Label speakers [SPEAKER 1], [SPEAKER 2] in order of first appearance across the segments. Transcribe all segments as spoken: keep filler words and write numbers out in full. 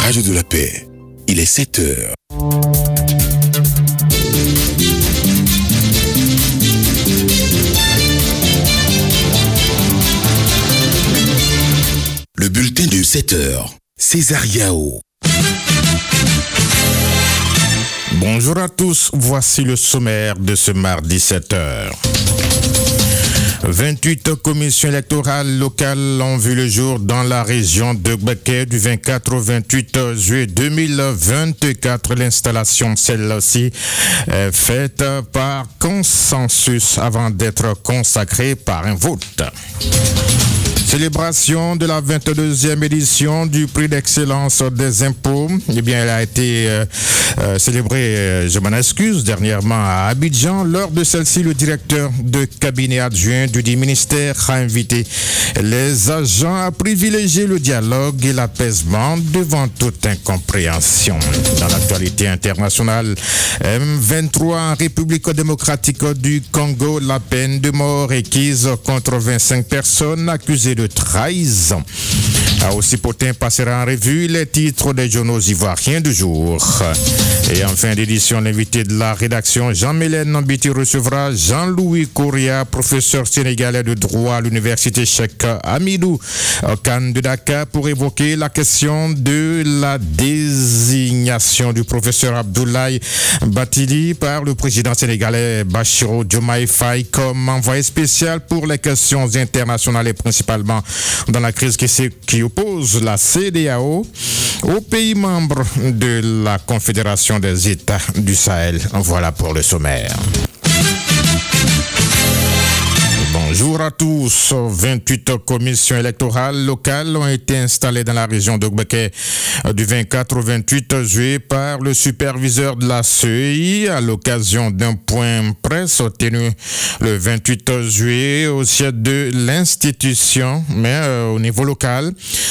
[SPEAKER 1] Radio de la Paix, il est sept heures. Le bulletin de sept heures, César Yao.
[SPEAKER 2] Bonjour à tous, voici le sommaire de ce mardi sept heures. vingt-huit commissions électorales locales ont vu le jour dans la région de Gbeke du vingt-quatre au vingt-huit juillet deux mille vingt-quatre. L'installation, celle-ci, est faite par consensus avant d'être consacrée par un vote. Célébration de la vingt-deuxième édition du prix d'excellence des impôts. Eh bien, elle a été euh, euh, célébrée, euh, je m'en excuse, dernièrement à Abidjan. Lors de celle-ci, le directeur de cabinet adjoint du dit ministère a invité les agents à privilégier le dialogue et l'apaisement devant toute incompréhension. Dans l'actualité internationale, M vingt-trois en République démocratique du Congo, la peine de mort requise contre vingt-cinq personnes accusées de trahison. À Ossipotin passera en revue les titres des journaux ivoiriens du jour. Et en fin d'édition, l'invité de la rédaction, Jean-Mélène Nambiti, recevra Jean-Louis Kouria, professeur sénégalais de droit à l'université Cheikh Hamidou Kane de Dakar, pour évoquer la question de la désignation du professeur Abdoulaye Bathily par le président sénégalais Bassirou Diomaye Faye comme envoyé spécial pour les questions internationales et principalement dans la crise qui, qui oppose la C E D E A O aux pays membres de la Confédération des États du Sahel. Voilà pour le sommaire. Bonjour à tous. vingt-huit commissions électorales locales ont été installées dans la région de Gbeke du vingt-quatre au vingt-huit juillet par le superviseur de la C E I à l'occasion d'un point presse tenu le vingt-huit juillet au siège de l'institution, mais euh, au niveau local.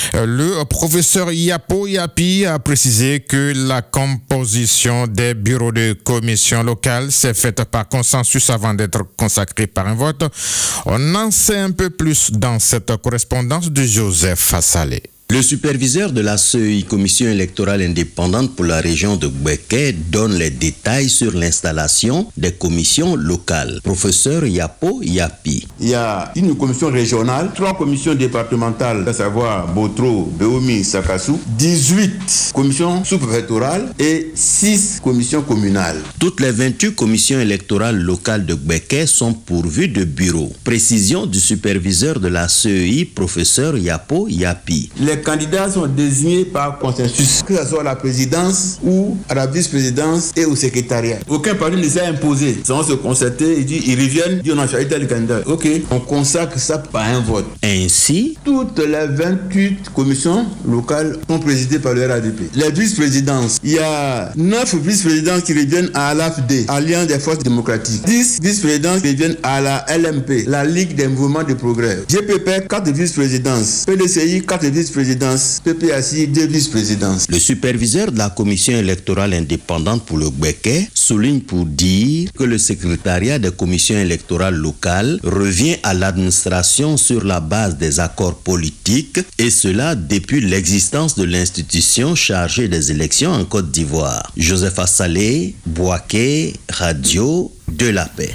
[SPEAKER 2] Le professeur Yapo Yapi a précisé que la composition des bureaux de commission locale s'est faite par consensus avant d'être consacrée par un vote. On en sait un peu plus dans cette correspondance de Joseph Assalé.
[SPEAKER 3] Le superviseur de la C E I, Commission électorale indépendante pour la région de Gbeke, donne les détails sur l'installation des commissions locales. Professeur Yapo Yapi.
[SPEAKER 4] Il y a une commission régionale, trois commissions départementales, à savoir Botro, Beomi, Sakassou, dix-huit commissions sous-préfectorales et six commissions communales.
[SPEAKER 3] Toutes les vingt-huit commissions électorales locales de Gbeke sont pourvues de bureaux. Précision du superviseur de la C E I, professeur Yapo Yapi.
[SPEAKER 4] Les candidats sont désignés par consensus, que ce soit à la présidence ou à la vice-présidence et au secrétariat. Aucun parti ne s'est imposé. Sans se concerter, ils disent, ils reviennent, ils disent on a choisi tel candidat. Ok, on consacre ça par un vote.
[SPEAKER 3] Ainsi,
[SPEAKER 4] toutes les vingt-huit commissions locales sont présidées par le R A D P. Les vice-présidences, il y a neuf vice-présidences qui reviennent à l'A F D, Alliance des forces démocratiques. dix vice-présidences qui reviennent à la L M P, la Ligue des mouvements de progrès. G P P, quatre vice-présidences. P D C I, quatre vice-présidences. P P A C I, deux vice-présidences.
[SPEAKER 3] Le superviseur de la commission électorale indépendante pour le Gbeke souligne pour dire que le secrétariat des commissions électorales locales revient à l'administration sur la base des accords politiques, et cela depuis l'existence de l'institution chargée des élections en Côte d'Ivoire. Joseph Assalé, Boaké, Radio de la Paix.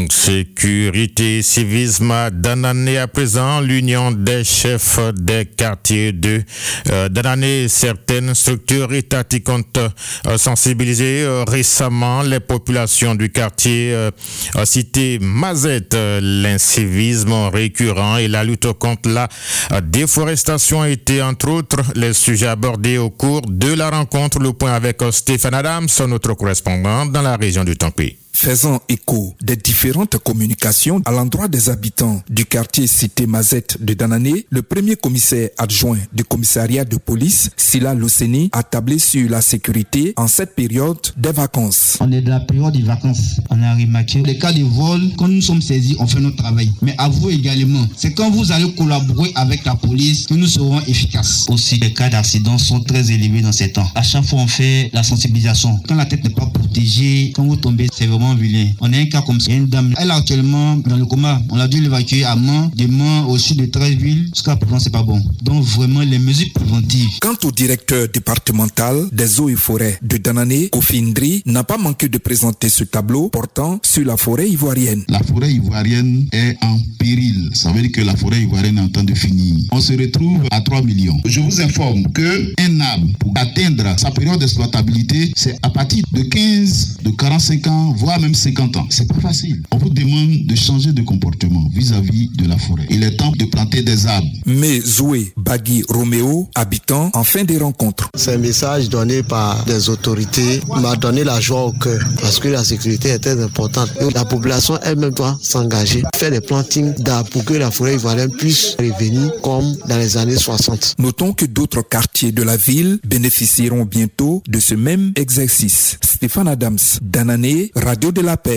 [SPEAKER 2] Sécurité et civisme d'Anané à présent, l'union des chefs des quartiers de euh, d'Anané. Certaines structures étatiques ont euh, sensibilisé euh, récemment les populations du quartier euh, cité Mazette. L'incivisme récurrent et la lutte contre la euh, déforestation étaient entre autres les sujets abordés au cours de la rencontre. Le point avec Stéphane Adams, notre correspondant dans la région du Tampi.
[SPEAKER 5] Faisant écho des différentes communications à l'endroit des habitants du quartier cité Mazette de Danané, le premier commissaire adjoint du commissariat de police, Sila Loseni, a tablé sur la sécurité en cette période des vacances.
[SPEAKER 6] On est dans la période des vacances. On a remarqué les cas de vol, quand nous sommes saisis, on fait notre travail. Mais avouez également, c'est quand vous allez collaborer avec la police que nous serons efficaces. Aussi, les cas d'accident sont très élevés dans ces temps. À chaque fois, on fait la sensibilisation. Quand la tête n'est pas protégée, quand vous tombez, c'est vraiment vraiment vilain. On a un cas comme ça. Il y a une dame, elle est actuellement dans le coma. On a dû l'évacuer à Mans, de Mans au sud de Treichville. Jusqu'à présent, c'est pas bon. Donc vraiment, les mesures préventives.
[SPEAKER 5] Quant au directeur départemental des eaux et forêts de Danané, Kofi Ndri, n'a pas manqué de présenter ce tableau portant sur la forêt ivoirienne.
[SPEAKER 7] La forêt ivoirienne est en péril. Ça veut dire que la forêt ivoirienne est en train de finir. On se retrouve à trois millions. Je vous informe qu'un arbre, pour atteindre sa période d'exploitabilité, c'est à partir de quinze, de quarante-cinq ans, voire même cinquante ans. C'est pas facile. On vous demande de changer de comportement vis-à-vis de la forêt. Il est temps de planter des arbres.
[SPEAKER 5] Mais Zoé Bagui Roméo, habitant en fin des rencontres.
[SPEAKER 8] C'est un message donné par des autorités m'a donné la joie au cœur parce que la sécurité est très importante. Donc, la population elle-même doit s'engager, faire des plantings d'arbres pour que la forêt ivoirienne puisse revenir comme dans les années soixante.
[SPEAKER 5] Notons que d'autres quartiers de la ville bénéficieront bientôt de ce même exercice. Stéphane Adams, Danané, Radio de la Paix.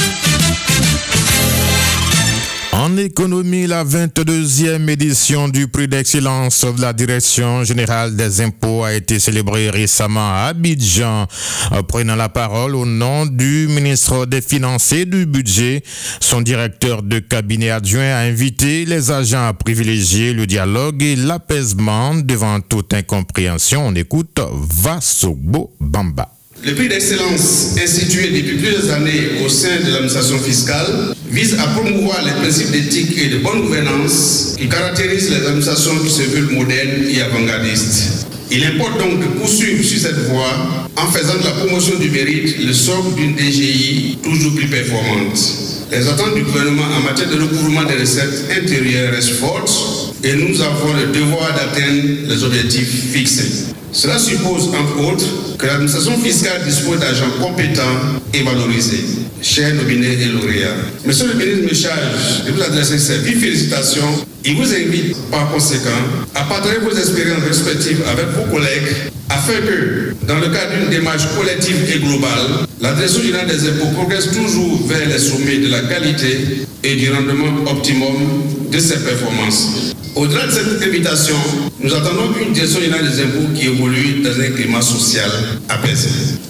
[SPEAKER 2] En économie, la vingt-deuxième édition du prix d'excellence de la Direction générale des impôts a été célébrée récemment à Abidjan. Prenant la parole au nom du ministre des Finances et du Budget, son directeur de cabinet adjoint a invité les agents à privilégier le dialogue et l'apaisement devant toute incompréhension. On écoute Vassobo Bamba.
[SPEAKER 9] Le prix d'excellence institué depuis plusieurs années au sein de l'administration fiscale vise à promouvoir les principes d'éthique et de bonne gouvernance qui caractérisent les administrations qui se veulent modernes et avant-gardistes. Il importe donc de poursuivre sur cette voie en faisant de la promotion du mérite le socle d'une D G I toujours plus performante. Les attentes du gouvernement en matière de recouvrement des recettes intérieures restent fortes et nous avons le devoir d'atteindre les objectifs fixés. Cela suppose, entre autres, que l'administration fiscale dispose d'agents compétents et valorisés. Chers nominés et lauréats, Monsieur le ministre me charge de vous adresser ces vives félicitations et vous invite par conséquent à partager vos expériences respectives avec vos collègues afin que, dans le cadre d'une démarche collective et globale, la Direction générale des impôts progresse toujours vers les sommets de la qualité et du rendement optimum de ses performances. Au-delà de cette invitation, nous attendons une Direction générale des impôts qui évolue dans un climat social apaisé.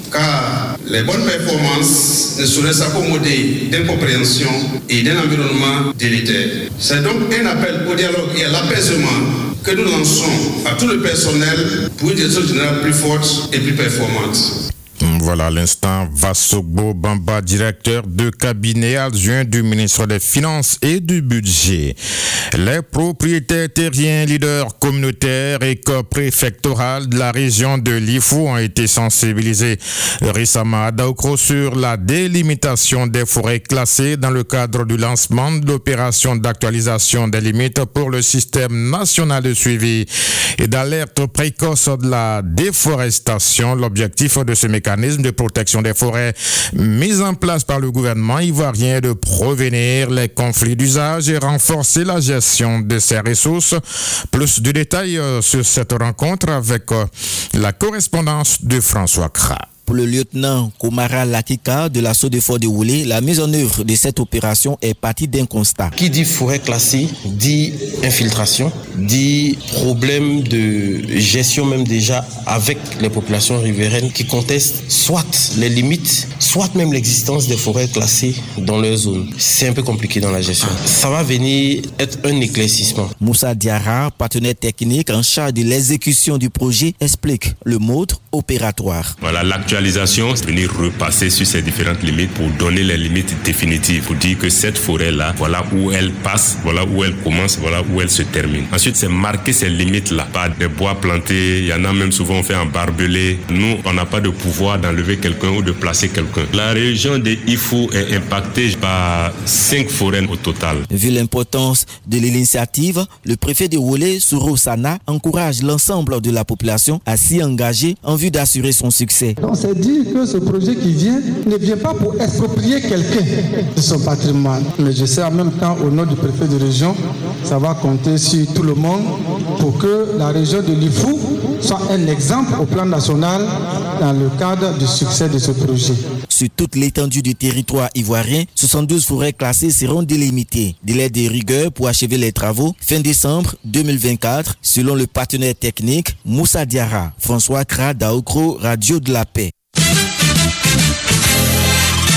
[SPEAKER 9] Car les bonnes performances ne sauraient s'accommoder d'incompréhension et d'un environnement délétère. C'est donc un appel au dialogue et à l'apaisement que nous lançons à tout le personnel pour une Direction générale plus forte et plus performante.
[SPEAKER 2] Voilà à l'instant Vassobo Bamba, directeur de cabinet adjoint du ministre des Finances et du Budget. Les propriétaires terriens, leaders communautaires et corps préfectoraux de la région de l'Ifou ont été sensibilisés récemment à Daoukro sur la délimitation des forêts classées dans le cadre du lancement de l'opération d'actualisation des limites pour le système national de suivi et d'alerte précoce de la déforestation. L'objectif de ce mécanisme de protection des forêts mis en place par le gouvernement ivoirien est de prévenir les conflits d'usage et renforcer la gestion de ces ressources. Plus de détails sur cette rencontre avec la correspondance de François Kra.
[SPEAKER 10] Pour le lieutenant Komara Lakika de l'assaut de Fort de Woulé, la mise en œuvre de cette opération est partie d'un constat.
[SPEAKER 11] Qui dit forêt classée, dit infiltration, dit problème de gestion même déjà avec les populations riveraines qui contestent soit les limites, soit même l'existence des forêts classées dans leur zone. C'est un peu compliqué dans la gestion. Ça va venir être un éclaircissement.
[SPEAKER 10] Moussa Diarra, partenaire technique en charge de l'exécution du projet, explique le mode opératoire.
[SPEAKER 12] Voilà, l'actualisation, c'est venir repasser sur ces différentes limites pour donner les limites définitives, pour dire que cette forêt-là, voilà où elle passe, voilà où elle commence, voilà où elle se termine. Ensuite, c'est marquer ces limites-là par des bois plantés. Il y en a même souvent fait en barbelé. Nous, on n'a pas de pouvoir d'enlever quelqu'un ou de placer quelqu'un. La région de Ifou est impactée par cinq forêts au total.
[SPEAKER 10] Vu l'importance de l'initiative, le préfet de Woulé, Souro Sana, encourage l'ensemble de la population à s'y engager en vue d'assurer son succès.
[SPEAKER 13] On s'est dit que ce projet qui vient ne vient pas pour exproprier quelqu'un de son patrimoine. Mais je sais en même temps, au nom du préfet de région, ça va compter sur tout le monde pour que la région de l'Ifou soit un exemple au plan national dans le cadre du succès de ce projet.
[SPEAKER 10] Sur toute l'étendue du territoire ivoirien, soixante-douze forêts classées seront délimitées. Délai de rigueur pour achever les travaux, fin décembre deux mille vingt-quatre, selon le partenaire technique Moussa Diarra. François Kra, Daoukro, Radio de la Paix.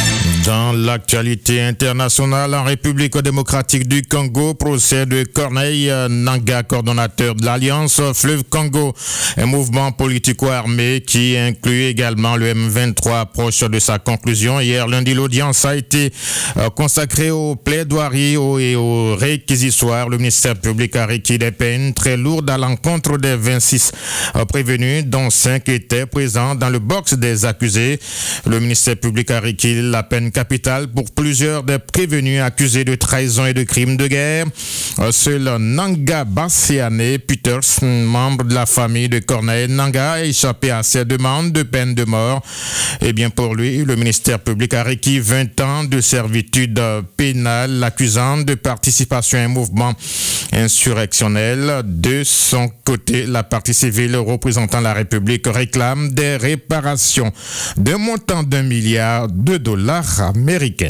[SPEAKER 2] Dans l'actualité internationale, en République démocratique du Congo, procès de Corneille Nangaa, coordonnateur de l'Alliance Fleuve Congo, un mouvement politico-armé qui inclut également le M vingt-trois, proche de sa conclusion. Hier lundi, l'audience a été consacrée aux plaidoiries et aux réquisitoires. Le ministère public a requis des peines très lourdes à l'encontre des vingt-six prévenus, dont cinq étaient présents dans le box des accusés. Le ministère public a requis la peine capitale pour plusieurs des prévenus accusés de trahison et de crimes de guerre. Seul Nangaa Bassiane Peters, membre de la famille de Corneille Nangaa, a échappé à ses demandes de peine de mort. Et bien pour lui, le ministère public a requis vingt ans de servitude pénale, l'accusant de participation à un mouvement insurrectionnel. De son côté, la partie civile représentant la République réclame des réparations d'un montant d'un milliard de dollars américains.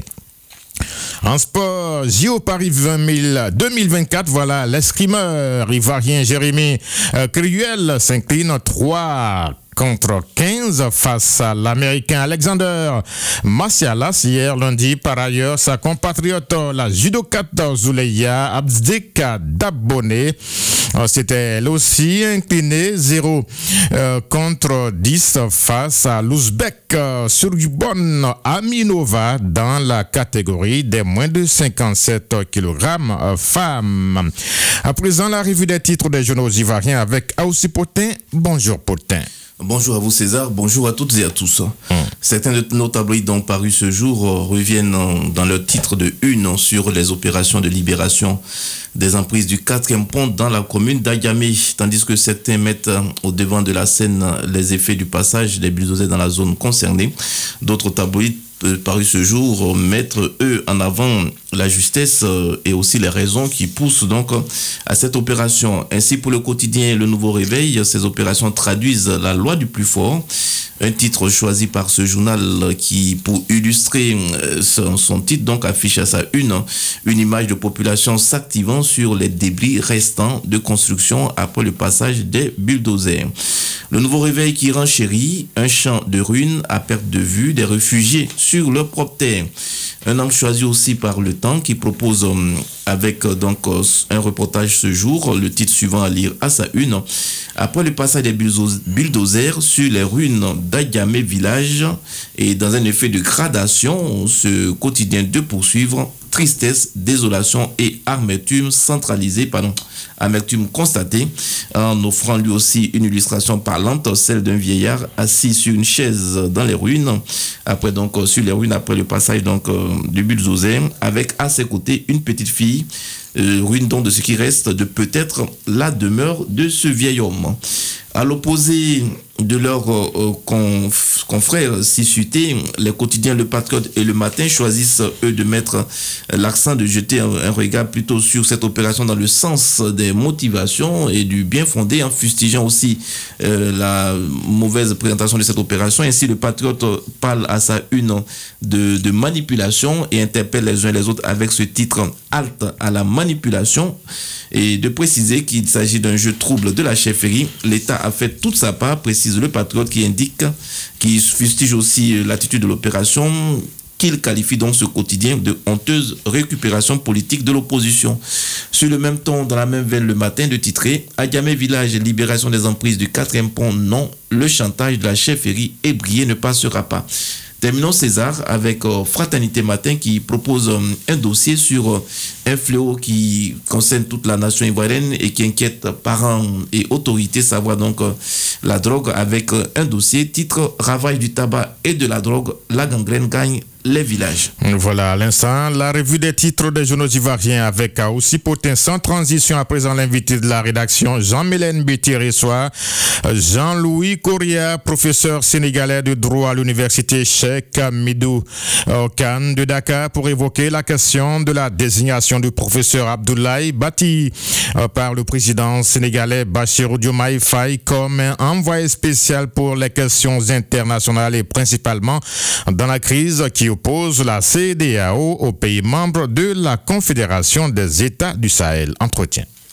[SPEAKER 2] En sport, J O Paris vingt mille, deux mille vingt-quatre, voilà, l'escrimeur ivoirien Jérémy euh, Cruel s'incline trois contre quinze face à l'Américain Alexander Massialas hier lundi. Par ailleurs, sa compatriote, la judokate Zuleya Abzdeka Dabone, s'était elle aussi inclinée zéro euh, contre dix face à l'Ouzbek euh, Surgubon Aminova dans la catégorie des moins de cinquante-sept kilogrammes euh, femmes. À présent, la revue des titres des journaux ivoiriens avec Aoussi Potin. Bonjour Potin.
[SPEAKER 14] Bonjour à vous César, bonjour à toutes et à tous. Mmh. Certains de nos tabloïds donc parus ce jour euh, reviennent euh, dans leur titre de une sur les opérations de libération des emprises du quatrième pont dans la commune d'Agamé, tandis que certains mettent euh, au devant de la scène euh, les effets du passage des bulldozers dans la zone concernée. D'autres tabloïds paru ce jour mettre eux en avant la justesse euh, et aussi les raisons qui poussent donc à cette opération. Ainsi pour le quotidien Le Nouveau Réveil, ces opérations traduisent la loi du plus fort. Un titre choisi par ce journal qui, pour illustrer son, son titre, donc affiche à sa une une image de population s'activant sur les débris restants de construction après le passage des bulldozers. Le Nouveau Réveil qui renchérit un champ de ruines à perte de vue des réfugiés sur leur propre terre. Un angle choisi aussi par Le Temps qui propose avec donc un reportage ce jour, le titre suivant à lire à sa une. Après le passage des bulldozers sur les ruines d'Agamé village et dans un effet de gradation, ce quotidien de poursuivre tristesse, désolation et amertume centralisée, pardon, amertume constatée, en offrant lui aussi une illustration parlante, celle d'un vieillard assis sur une chaise dans les ruines, après donc sur les ruines après le passage donc du bulldozer, avec à ses côtés une petite fille, euh, ruine donc de ce qui reste de peut-être la demeure de ce vieil homme. À l'opposé de leurs euh, conf, confrères suscités, les quotidiens Le Patriote et Le Matin choisissent, eux, de mettre l'accent, de jeter un, un regard plutôt sur cette opération dans le sens des motivations et du bien fondé, en fustigeant aussi euh, la mauvaise présentation de cette opération. Ainsi, Le Patriote parle à sa une de, de manipulation et interpelle les uns et les autres avec ce titre « Halte à la manipulation » et de préciser qu'il s'agit d'un jeu trouble de la chefferie. L'État a fait toute sa part, précise Le Patriote, qui indique, qui fustige aussi l'attitude de l'opération, qu'il qualifie donc ce quotidien de honteuse récupération politique de l'opposition. Sur le même ton, dans la même veine, Le Matin de titrer « Agamé village, libération des emprises du quatrième pont, non, le chantage de la chefferie ébrié ne passera pas ». Terminons César avec euh, Fraternité Matin qui propose euh, un dossier sur euh, un fléau qui concerne toute la nation ivoirienne et qui inquiète parents et autorités, savoir donc euh, la drogue, avec euh, un dossier titre « Ravage du tabac et de la drogue, la gangrène gagne les villages ».
[SPEAKER 2] Voilà à l'instant la revue des titres des journaux ivoiriens avec Aoussi Potin. Sans transition, à présent l'invité de la rédaction Jean-Mélène Béti-Ressois, Jean-Louis Correa, professeur sénégalais de droit à l'université Cheikh Hamidou Khan de Dakar, pour évoquer la question de la désignation du professeur Abdoulaye Bati par le président sénégalais Bassirou Diomaye Faye comme un envoyé spécial pour les questions internationales et principalement dans la crise qui oppose la C E D E A O aux pays membres de la Confédération des États du Sahel. Entretien.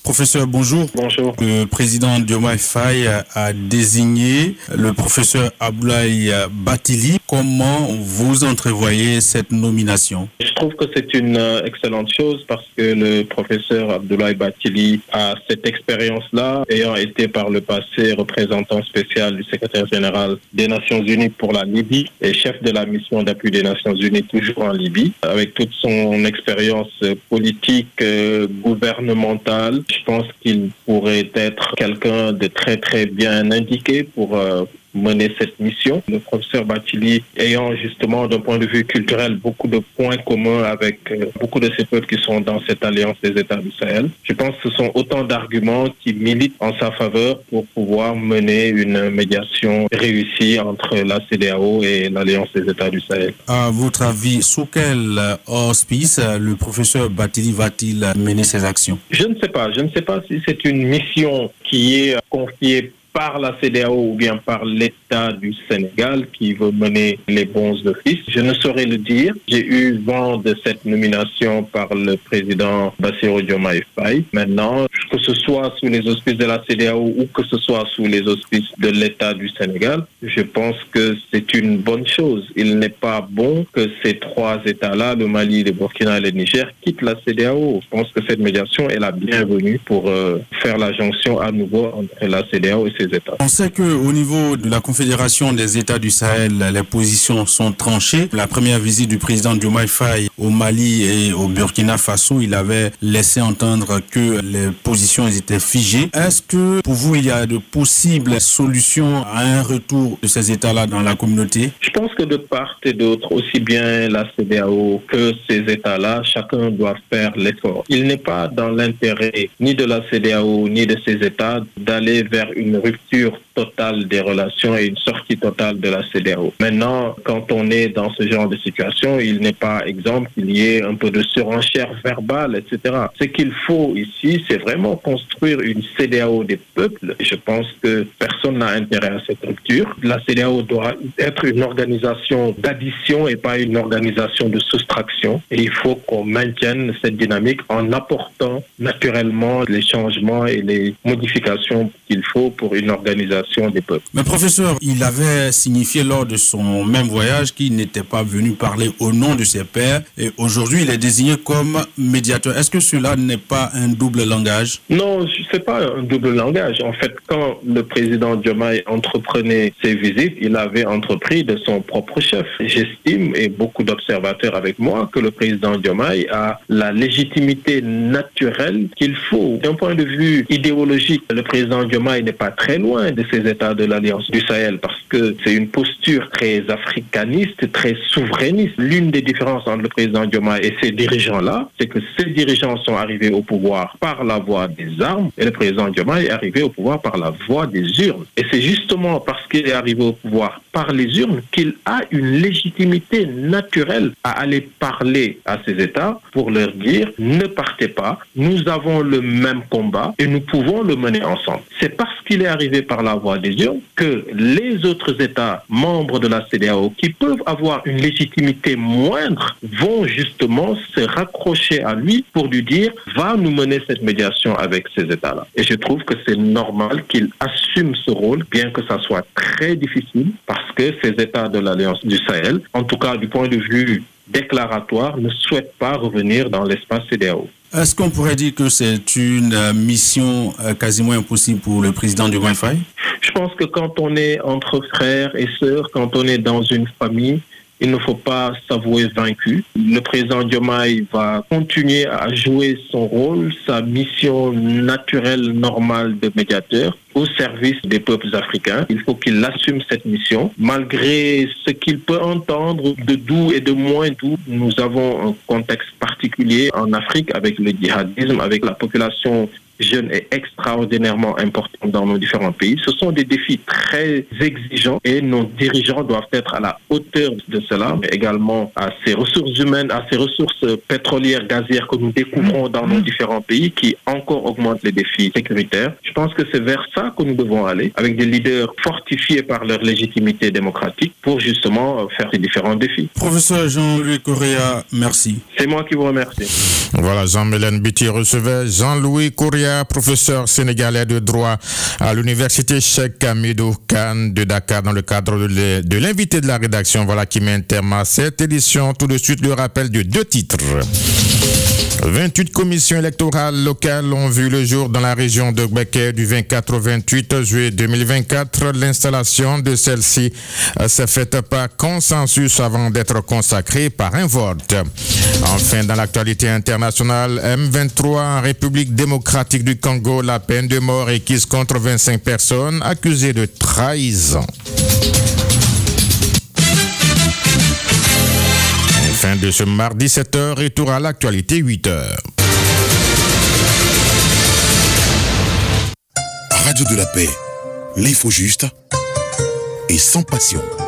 [SPEAKER 15] Professeur, bonjour.
[SPEAKER 16] Bonjour.
[SPEAKER 15] Le président Diomaye Faye a désigné le professeur Abdoulaye Bathily. Comment vous entrevoyez cette nomination?
[SPEAKER 16] Je trouve que c'est une excellente chose parce que le professeur Abdoulaye Bathily a cette expérience-là, ayant été par le passé représentant spécial du secrétaire général des Nations Unies pour la Libye et chef de la mission d'appui des Nations Unies toujours en Libye, avec toute son expérience politique, euh, gouvernementale. Je pense qu'il pourrait être quelqu'un de très très bien indiqué pour euh, mener cette mission. Le professeur Bathily ayant justement d'un point de vue culturel beaucoup de points communs avec euh, beaucoup de ces peuples qui sont dans cette alliance des États du Sahel. Je pense que ce sont autant d'arguments qui militent en sa faveur pour pouvoir mener une médiation réussie entre la C D A O et l'alliance des États du Sahel.
[SPEAKER 15] À votre avis, sous quel auspice le professeur Bathily va-t-il mener ses actions?
[SPEAKER 16] Je ne sais pas. Je ne sais pas si c'est une mission qui est confiée par la C D A O ou bien par l'État du Sénégal qui veut mener les bons offices. Je ne saurais le dire. J'ai eu vent de cette nomination par le président Bassirou Diomaye Faye. Maintenant, que ce soit sous les auspices de la C D A O ou que ce soit sous les auspices de l'État du Sénégal, je pense que c'est une bonne chose. Il n'est pas bon que ces trois États-là, le Mali, le Burkina et le Niger, quittent la C D A O. Je pense que cette médiation est la bienvenue pour euh, faire la jonction à nouveau entre la C D A O et ses États.
[SPEAKER 15] On sait qu'au niveau de la Confédération des États du Sahel, les positions sont tranchées. La première visite du président Diomaye Faye au Mali et au Burkina Faso, il avait laissé entendre que les positions étaient figées. Est-ce que pour vous, il y a de possibles solutions à un retour de ces États-là dans la communauté?
[SPEAKER 16] Je pense que de part et d'autre, aussi bien la C D A O que ces États-là, chacun doit faire l'effort. Il n'est pas dans l'intérêt ni de la C D A O ni de ces États d'aller vers une rupture totale des relations et une sortie totale de la C D A O. Maintenant, quand on est dans ce genre de situation, il n'est pas exemple qu'il y ait un peu de surenchère verbale, et cetera. Ce qu'il faut ici, c'est vraiment construire une C D A O des peuples. Je pense que personne n'a intérêt à cette rupture. La C D A O doit être une organisation d'addition et pas une organisation de soustraction. Et il faut qu'on maintienne cette dynamique en apportant naturellement les changements et les modifications qu'il faut pour une organisation des peuples.
[SPEAKER 15] Mais professeur, il avait signifié lors de son même voyage qu'il n'était pas venu parler au nom de ses pairs et aujourd'hui il est désigné comme médiateur. Est-ce que cela n'est pas un double langage?
[SPEAKER 16] Non, ce n'est pas un double langage. En fait, quand le président Diomaye entreprenait ses visites, il avait entrepris de son propre chef. J'estime, et beaucoup d'observateurs avec moi, que le président Diomaye a la légitimité naturelle qu'il faut. D'un point de vue idéologique, le président Diomaye n'est pas très loin de ces États de l'Alliance du Sahel parce que c'est une posture très africaniste, très souverainiste. L'une des différences entre le président Diomaye et ces dirigeants-là, c'est que ces dirigeants sont arrivés au pouvoir par la voie des armes et le président Diomaye est arrivé au pouvoir par la voie des urnes. Et c'est justement parce qu'il est arrivé au pouvoir par les urnes qu'il a une légitimité naturelle à aller parler à ces États pour leur dire « ne partez pas, nous avons le même combat et nous pouvons le mener ensemble ». C'est parce qu'il est arrivé par la voie des urnes que les autres États membres de la C D A O qui peuvent avoir une légitimité moindre vont justement se raccrocher à lui pour lui dire « va nous mener cette médiation avec ces États-là ». Et je trouve que c'est normal qu'il assume ce rôle, bien que ça soit très difficile, parce que ces États de l'Alliance du Sahel, en tout cas du point de vue déclaratoire, ne souhaitent pas revenir dans l'espace C D A O.
[SPEAKER 15] Est-ce qu'on pourrait dire que c'est une mission quasiment impossible pour le président Diomaye Faye?
[SPEAKER 16] Je pense que quand on est entre frères et sœurs, quand on est dans une famille, il ne faut pas s'avouer vaincu. Le président Diomaye va continuer à jouer son rôle, sa mission naturelle, normale de médiateur au service des peuples africains. Il faut qu'il assume cette mission. Malgré ce qu'il peut entendre de doux et de moins doux, nous avons un contexte particulier en Afrique avec le djihadisme, avec la population jeune est extraordinairement important dans nos différents pays. Ce sont des défis très exigeants et nos dirigeants doivent être à la hauteur de cela, mais également à ces ressources humaines, à ces ressources pétrolières, gazières que nous découvrons dans nos différents pays qui encore augmentent les défis sécuritaires. Je pense que c'est vers ça que nous devons aller, avec des leaders fortifiés par leur légitimité démocratique pour justement faire ces différents défis.
[SPEAKER 15] Professeur Jean-Louis Correa, merci.
[SPEAKER 16] C'est moi qui vous remercie.
[SPEAKER 2] Voilà, Jean-Mélène Biti recevait Jean-Louis Correa Aoubacar, professeur sénégalais de droit à l'université Cheikh Hamidou Kane de Dakar dans le cadre de l'invité de la rédaction. Voilà qui met un terme à cette édition. Tout de suite, le rappel de deux titres. vingt-huit commissions électorales locales ont vu le jour dans la région de Gbeke du vingt-quatre au vingt-huit juillet deux mille vingt-quatre. L'installation de celle-ci s'est faite par consensus avant d'être consacrée par un vote. Enfin, dans l'actualité internationale, M vingt-trois en République démocratique du Congo, la peine de mort acquise contre vingt-cinq personnes accusées de trahison. Fin de ce mardi sept heures, retour à l'actualité huit heures.
[SPEAKER 1] Radio de la paix, l'info juste et sans passion.